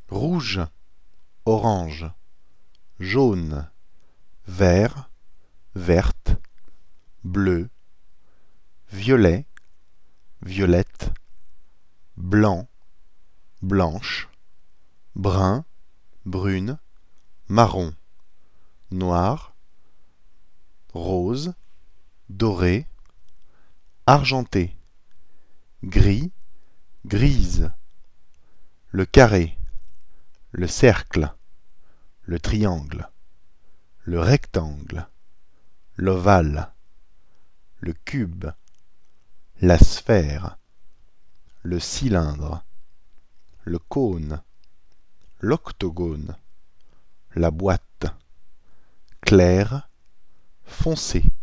rouge, orange, jaune, vert, verte, bleu, violet, violette, blanc, blanche, brun, brune, marron, noir, rose, doré, argenté, gris, grise, le carré, le cercle, le triangle, le rectangle, l'ovale, le cube, la sphère, le cylindre, le cône, l'octogone, la boîte, clair, foncé.